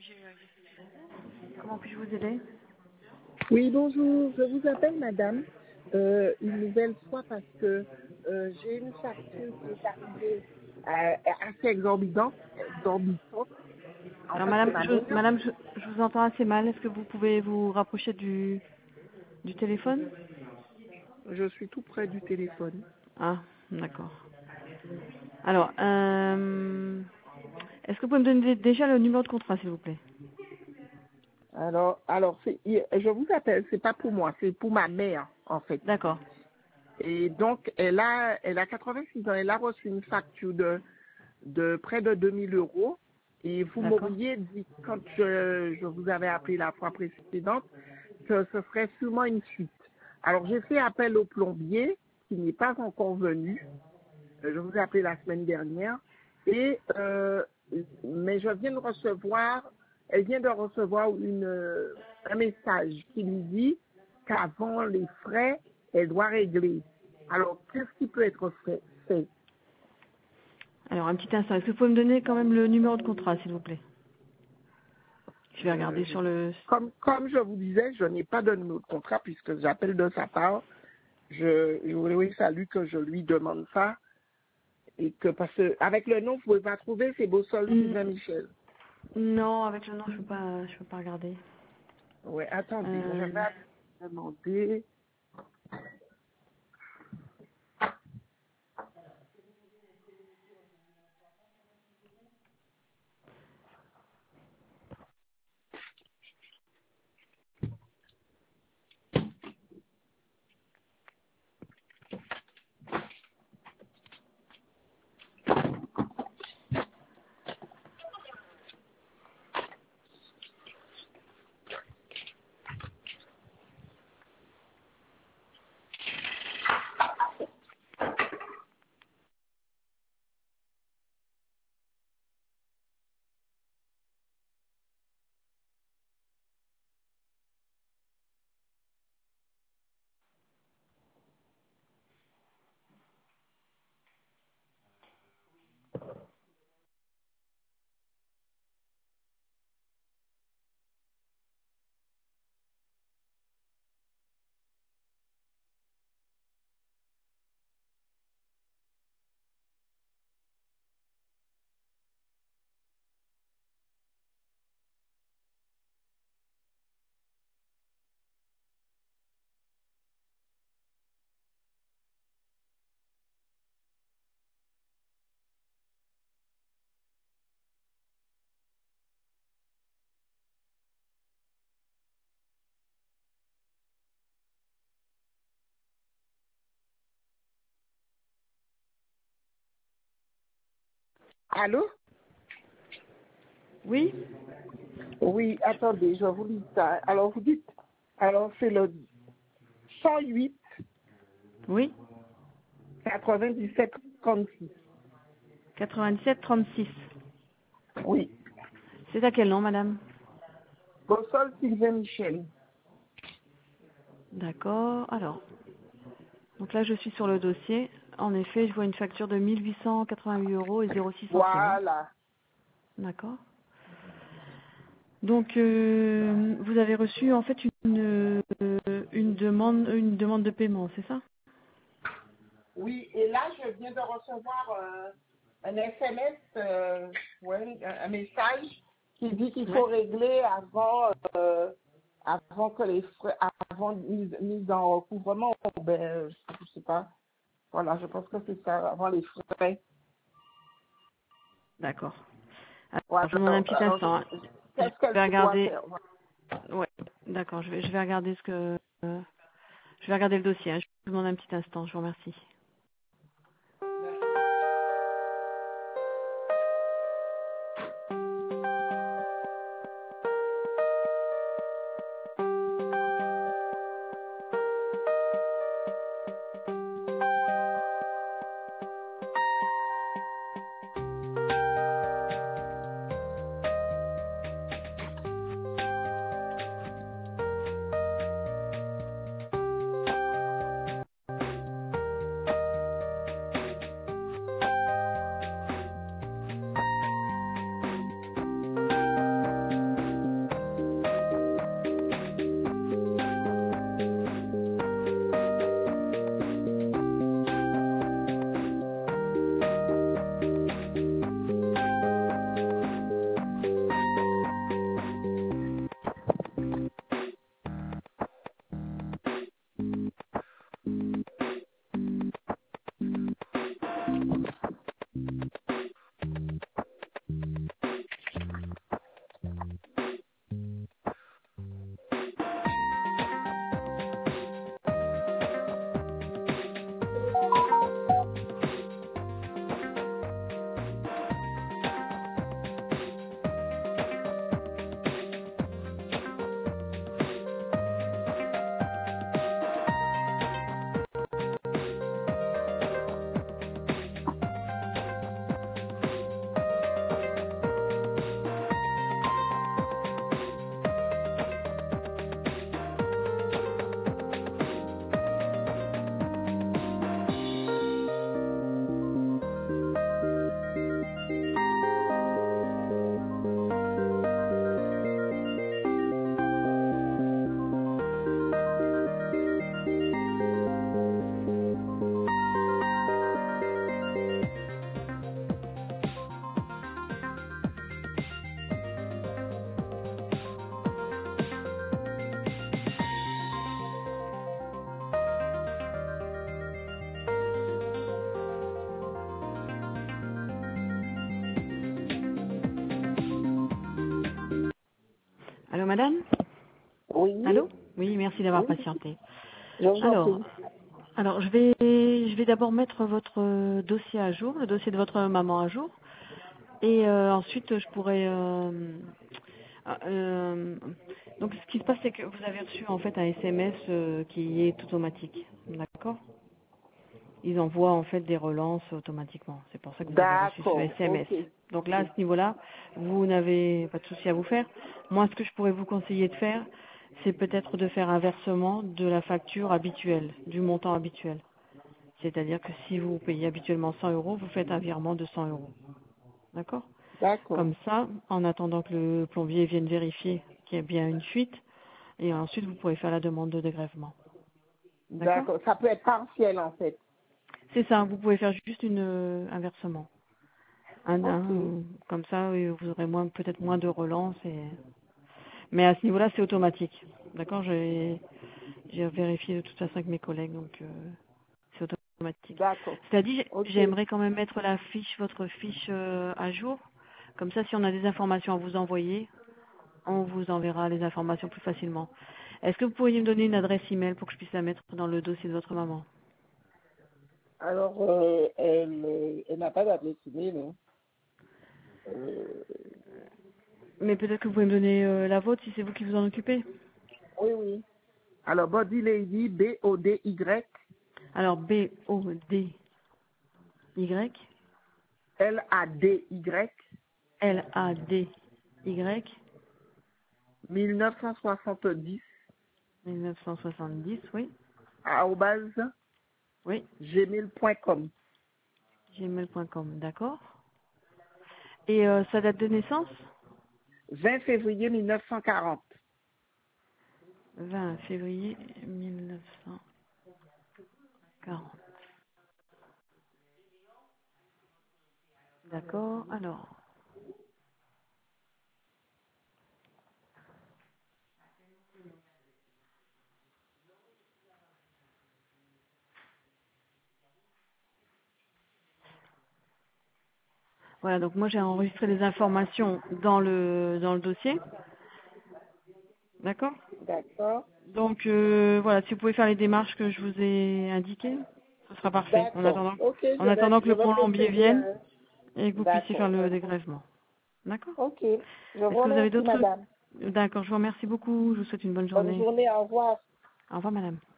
Comment puis-je vous aider? Oui, bonjour. Je vous appelle, madame, une nouvelle fois parce que j'ai une facture qui est arrivée assez exorbitante. En Alors, fait, c'est madame, ma mère. je vous entends assez mal. Est-ce que vous pouvez vous rapprocher du téléphone? Je suis tout près du téléphone. Ah, d'accord. Alors, est-ce que vous pouvez me donner déjà le numéro de contrat, s'il vous plaît? Alors, je vous appelle, c'est pas pour moi, c'est pour ma mère, en fait. D'accord. Et donc, elle a 86 ans. Elle a reçu une facture de près de 2 000 euros. Et vous D'accord. m'auriez dit, quand je vous avais appelé la fois précédente, que ce serait sûrement une suite. Alors, j'ai fait appel au plombier, qui n'est pas encore venu. Je vous ai appelé la semaine dernière. Mais je viens de recevoir, elle vient de recevoir un message qui lui dit qu'avant les frais, elle doit régler. Alors, qu'est-ce qui peut être fait? Alors, un petit instant. Est-ce que vous pouvez me donner quand même le numéro de contrat, s'il vous plaît? Je vais regarder sur le... Comme je vous disais, je n'ai pas de numéro de contrat puisque j'appelle de sa part. Je voulais saluer que je lui demande ça. Et que parce que avec le nom, vous pouvez pas trouver, c'est Bossol Hmm, Sylvain Michel. Non, avec le nom, je peux pas regarder. Ouais, attendez, je Euh, vais demander. Allô? Oui? Oui, attendez, je vous lis ça. Alors vous dites, alors c'est le 108 Oui? 97 36. 97 36. Oui, C'est à quel nom, madame? Bossol Sylvain Michel. D'accord. Alors, donc là, je suis sur le dossier. En effet, je vois une facture de 1888 euros et 06 centimes. Hein. Voilà. D'accord. Donc, vous avez reçu en fait une demande de paiement, c'est ça? Oui, et là, je viens de recevoir un SMS, un message qui dit qu'il faut Ouais. régler avant que les frais, avant mise en recouvrement, ben, je sais pas. Voilà, je pense que c'est ça, avant les frais. D'accord. Voilà, Alors, je vous demande un petit alors, instant. Hein. Je qu'est-ce qu'elle vais doit regarder. faire? Ouais. D'accord. Je vais regarder je vais regarder le dossier. Hein. Je vous demande un petit instant. Je vous remercie. Madame? Oui. Allô? Oui, merci d'avoir Oui. patienté. Je vous en Alors, prie. alors je vais d'abord mettre votre dossier à jour, le dossier de votre maman à jour, et ensuite je pourrais. Donc, ce qui se passe, c'est que vous avez reçu en fait un SMS qui est automatique, d'accord? Ils envoient en fait des relances automatiquement. C'est pour ça que vous avez reçu ce D'accord. SMS. Ok. Donc là, à ce niveau-là, vous n'avez pas de souci à vous faire. Moi, ce que je pourrais vous conseiller de faire, c'est peut-être de faire un versement de la facture habituelle, du montant habituel. C'est-à-dire que si vous payez habituellement 100 euros, vous faites un virement de 100 euros. D'accord? D'accord. Comme ça, en attendant que le plombier vienne vérifier qu'il y a bien une fuite, et ensuite vous pourrez faire la demande de dégrèvement. D'accord? D'accord. Ça peut être partiel en fait. C'est ça, vous pouvez faire juste un versement. Ok. Comme ça, vous aurez peut-être moins de relances. Mais à ce niveau-là, c'est automatique. D'accord? J'ai vérifié de toute façon avec mes collègues, donc c'est automatique. D'accord. Cela dit, Ok. j'aimerais quand même mettre votre fiche à jour. Comme ça, si on a des informations à vous envoyer, on vous enverra les informations plus facilement. Est-ce que vous pourriez me donner une adresse email pour que je puisse la mettre dans le dossier de votre maman? Alors, elle n'a pas d'adresse email, non? Mais peut-être que vous pouvez me donner la vôtre si c'est vous qui vous en occupez. Oui, oui. Alors, Body Lady, B-O-D-Y, Alors, B-O-D-Y, L-A-D-Y, L-A-D-Y, 1970, 1970, oui, arobase, oui, gmail.com. gmail.com, d'accord. Et sa date de naissance? 20 février 1940. 20 février 1940. D'accord, alors. Voilà, donc moi j'ai enregistré les informations dans le dossier. D'accord? D'accord. Donc voilà, si vous pouvez faire les démarches que je vous ai indiquées, ce sera parfait. D'accord. Ok, En attendant que je le vais plombier procéder vienne à... et que vous puissiez faire D'accord. le dégrèvement. D'accord? Ok. Je vous Est-ce que vous avez remercie, d'autres? madame. D'accord, je vous remercie beaucoup. Je vous souhaite une bonne Bonne journée. journée. Au revoir. Au revoir, madame.